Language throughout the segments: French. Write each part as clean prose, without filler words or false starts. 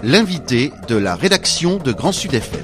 l'invité de la rédaction de Grand Sud FM.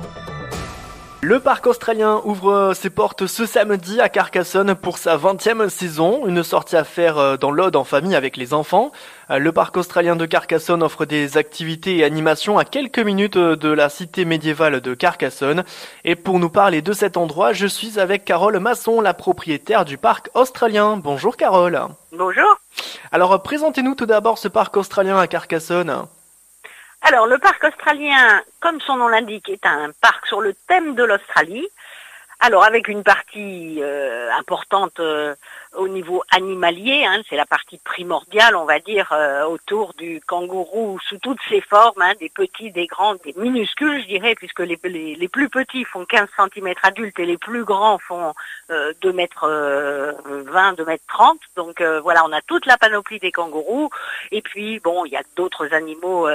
Le parc australien ouvre ses portes ce samedi à Carcassonne pour sa 20e saison, une sortie à faire dans l'Aude en famille avec les enfants. Le parc australien de Carcassonne offre des activités et animations à quelques minutes de la cité médiévale de Carcassonne. Et pour nous parler de cet endroit, je suis avec Carole Masson, la propriétaire du parc australien. Bonjour Carole. Bonjour. Alors présentez-nous tout d'abord ce parc australien à Carcassonne. Alors, le parc australien, comme son nom l'indique, est un parc sur le thème de l'Australie. Alors, avec une partie importante au niveau animalier, hein, c'est la partie primordiale, on va dire, autour du kangourou sous toutes ses formes, hein, des petits, des grands, des minuscules, je dirais, puisque les plus petits font 15 cm adultes et les plus grands font 2 mètres 20, 2 mètres 30. Donc voilà, on a toute la panoplie des kangourous. Et puis, bon, il y a d'autres animaux,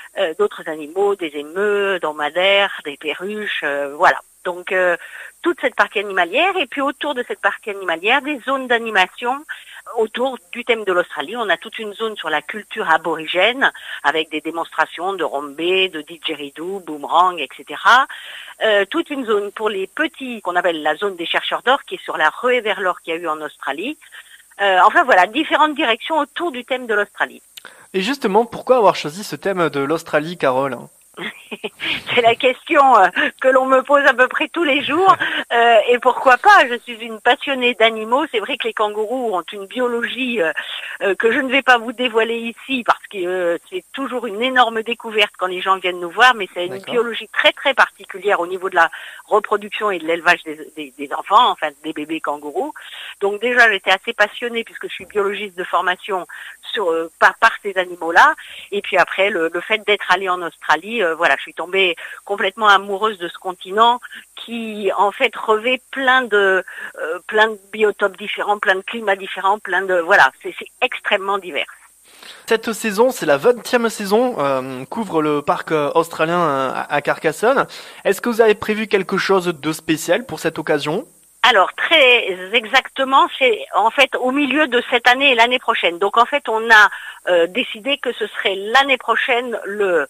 des émeus, dromadaires, des perruches, voilà. Donc toute cette partie animalière, et puis autour de cette partie animalière, des zones d'animation autour du thème de l'Australie. On a toute une zone sur la culture aborigène, avec des démonstrations de rombé, de didgeridoo, boomerang, etc. Toute une zone pour les petits, qu'on appelle la zone des chercheurs d'or, qui est sur la ruée vers l'or qu'il y a eu en Australie. Enfin voilà, différentes directions autour du thème de l'Australie. Et justement, pourquoi avoir choisi ce thème de l'Australie, Carole ? C'est la question que l'on me pose à peu près tous les jours. Et pourquoi pas ? Je suis une passionnée d'animaux. C'est vrai que les kangourous ont une biologie que je ne vais pas vous dévoiler ici parce que c'est toujours une énorme découverte quand les gens viennent nous voir. Mais c'est une biologie très très particulière au niveau de la reproduction et de l'élevage des enfants, enfin des bébés kangourous. Donc déjà j'étais assez passionnée puisque je suis biologiste de formation par ces animaux-là. Et puis après le fait d'être allée en Australie, voilà, je suis tombée complètement amoureuse de ce continent qui, en fait, revêt plein de biotopes différents, plein de climats différents, voilà, c'est extrêmement divers. Cette saison, c'est la 20e saison, couvre le parc australien à Carcassonne. Est-ce que vous avez prévu quelque chose de spécial pour cette occasion ? Alors très exactement, c'est en fait au milieu de cette année et l'année prochaine. Donc en fait, on a décidé que ce serait l'année prochaine le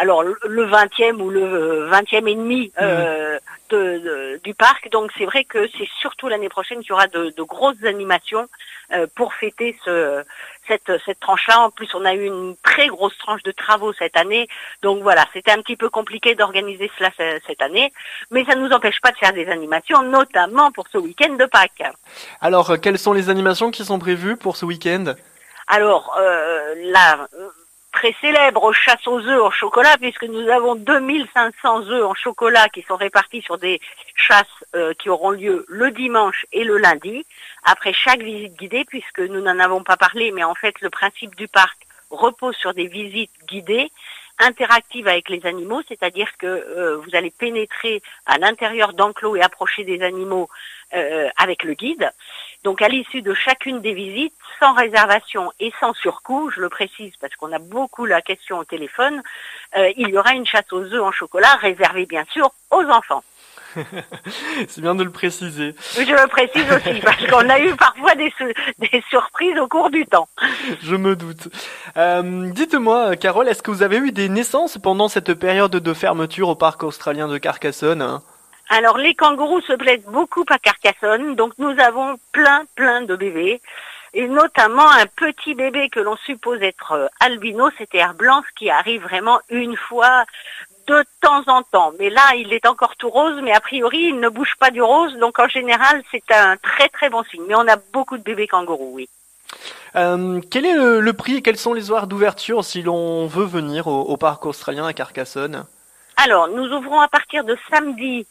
20e ou le 20e et demi du parc. Donc c'est vrai que c'est surtout l'année prochaine qu'il y aura de grosses animations pour fêter cette tranche-là. En plus, on a eu une très grosse tranche de travaux cette année. Donc voilà, c'était un petit peu compliqué d'organiser cela cette année. Mais ça ne nous empêche pas de faire des animations, notamment pour ce week-end de Pâques. Alors, quelles sont les animations qui sont prévues pour ce week-end ? Alors, la très célèbre chasse aux œufs en chocolat, puisque nous avons 2500 œufs en chocolat qui sont répartis sur des chasses qui auront lieu le dimanche et le lundi, après chaque visite guidée, puisque nous n'en avons pas parlé, mais en fait le principe du parc repose sur des visites guidées, interactives avec les animaux, c'est-à-dire que vous allez pénétrer à l'intérieur d'enclos et approcher des animaux avec le guide. Donc à l'issue de chacune des visites, sans réservation et sans surcoût, je le précise parce qu'on a beaucoup la question au téléphone, il y aura une chasse aux œufs en chocolat réservée bien sûr aux enfants. C'est bien de le préciser. Je le précise aussi parce qu'on a eu parfois des surprises au cours du temps. Je me doute. Dites-moi, Carole, est-ce que vous avez eu des naissances pendant cette période de fermeture au parc australien de Carcassonne ? Alors, les kangourous se plaisent beaucoup à Carcassonne, donc nous avons plein de bébés, et notamment un petit bébé que l'on suppose être albino, c'était Air Blanc, qui arrive vraiment une fois de temps en temps. Mais là, il est encore tout rose, mais a priori, il ne bouge pas du rose, donc en général, c'est un très très bon signe. Mais on a beaucoup de bébés kangourous, oui. Quel est le prix et quels sont les horaires d'ouverture si l'on veut venir au parc australien à Carcassonne ? Alors, nous ouvrons à partir de samedi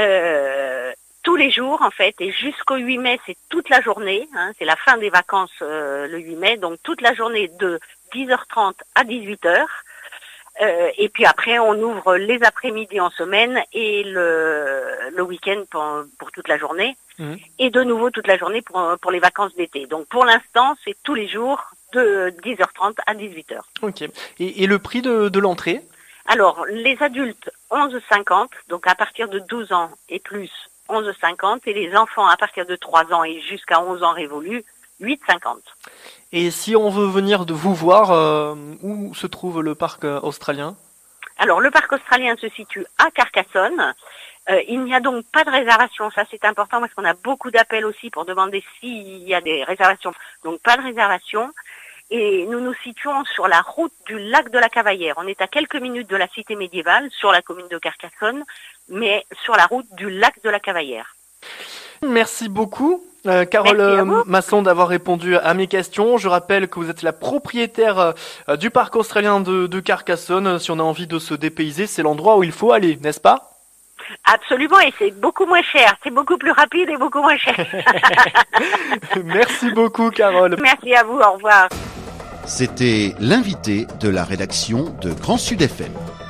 tous les jours en fait, et jusqu'au 8 mai c'est toute la journée, hein, c'est la fin des vacances le 8 mai, donc toute la journée de 10h30 à 18h, et puis après on ouvre les après-midi en semaine et le week-end pour toute la journée, et de nouveau toute la journée pour les vacances d'été. Donc pour l'instant c'est tous les jours de 10h30 à 18h. Ok. Et le prix de l'entrée ? Alors, les adultes, 11,50, donc à partir de 12 ans et plus, 11,50, et les enfants à partir de 3 ans et jusqu'à 11 ans révolus, 8,50. Et si on veut venir de vous voir, où se trouve le parc australien ? Alors, le parc australien se situe à Carcassonne. Il n'y a donc pas de réservation. Ça, c'est important parce qu'on a beaucoup d'appels aussi pour demander s'il y a des réservations. Donc, pas de réservation. Et nous nous situons sur la route du lac de la Cavaillère. On est à quelques minutes de la cité médiévale, sur la commune de Carcassonne, mais sur la route du lac de la Cavaillère. Merci beaucoup, Carole Masson, d'avoir répondu à mes questions. Je rappelle que vous êtes la propriétaire du parc australien de Carcassonne. Si on a envie de se dépayser, c'est l'endroit où il faut aller, n'est-ce pas? Absolument, et c'est beaucoup moins cher. C'est beaucoup plus rapide et beaucoup moins cher. Merci beaucoup, Carole. Merci à vous, au revoir. C'était l'invité de la rédaction de Grand Sud FM.